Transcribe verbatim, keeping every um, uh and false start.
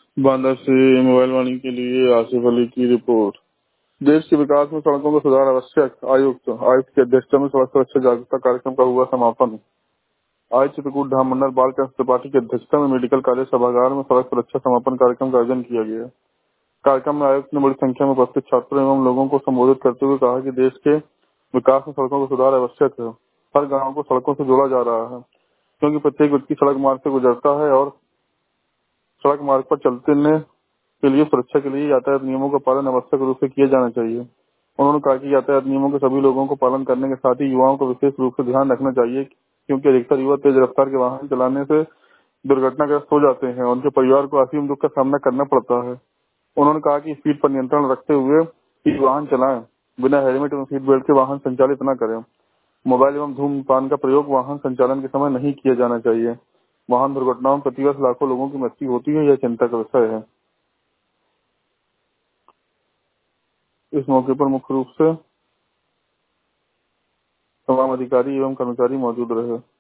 बांदा से मोबाइल वाणी के लिए आसिफ अली की रिपोर्ट। देश के विकास में सड़कों का सुधार आवश्यक। आयुक्त आयुक्त की अध्यक्षता में सड़क सुरक्षा जागरूकता कार्यक्रम का हुआ समापन। आज चित्रकूट धाम मंडल बाल कल्याण त्रिपाठी की अध्यक्षता में मेडिकल कॉलेज सभागार में सड़क सुरक्षा समापन कार्यक्रम का आयोजन किया गया। कार्यक्रम में आयुक्त ने बड़ी संख्या में उपस्थित छात्रों एवं लोगों को संबोधित करते हुए कहा कि देश के विकास में सड़कों का सुधार आवश्यक है। हर गाँव को सड़कों से जोड़ा जा रहा है, क्योंकि प्रत्येक व्यक्ति सड़क मार्ग से गुजरता है और सड़क मार्ग पर चलने के लिए सुरक्षा के लिए यातायात नियमों का पालन आवश्यक रूप से किया जाना चाहिए। उन्होंने कहा कि यातायात नियमों के सभी लोगों को पालन करने के साथ ही युवाओं को विशेष रूप से ध्यान रखना चाहिए, क्योंकि अधिकतर युवा तेज रफ्तार के वाहन चलाने से दुर्घटनाग्रस्त हो जाते हैं और उनके परिवार को असीम दुख का सामना करना पड़ता है। उन्होंने कहा कि स्पीड पर नियंत्रण रखते हुए ही वाहन चलाएं, बिना हेलमेट एवं सीट बेल्ट के वाहन संचालित न करें। मोबाइल एवं धूम्रपान का प्रयोग वाहन संचालन के समय नहीं किया जाना चाहिए। वाहन दुर्घटनाओं में प्रतिवर्ष लाखों लोगों की मृत्यु होती है, यह चिंता का विषय है। इस मौके पर मुख्य रूप से तमाम अधिकारी एवं कर्मचारी मौजूद रहे।